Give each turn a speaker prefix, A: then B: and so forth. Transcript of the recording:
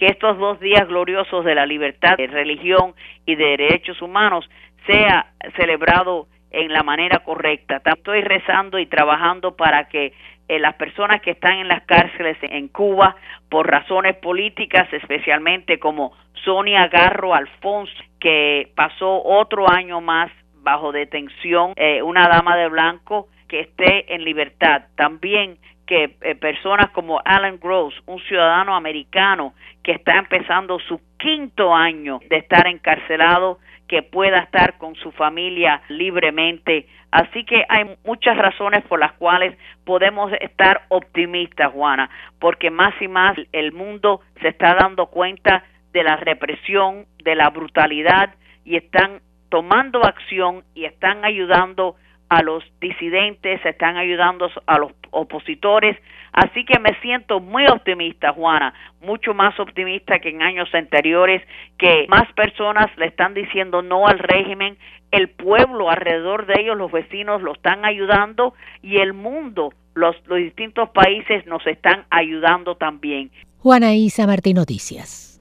A: que estos 2 días gloriosos de la libertad de religión y de derechos humanos sea celebrado en la manera correcta. Estoy rezando y trabajando para que las personas que están en las cárceles en Cuba por razones políticas, especialmente como Sonia Garro Alfonso, que pasó otro año más bajo detención, una dama de blanco, que esté en libertad. También que personas como Alan Gross, un ciudadano americano que está empezando su 5º año de estar encarcelado, que pueda estar con su familia libremente. Así que hay muchas razones por las cuales podemos estar optimistas, Juana, porque más y más el mundo se está dando cuenta de la represión, de la brutalidad, y están tomando acción y están ayudando a los disidentes, están ayudando a los opositores. Así que me siento muy optimista, Juana, mucho más optimista que en años anteriores, que más personas le están diciendo no al régimen, el pueblo alrededor de ellos, los vecinos, lo están ayudando, y el mundo, los distintos países nos están ayudando también.
B: Juana Isa Martín, Noticias.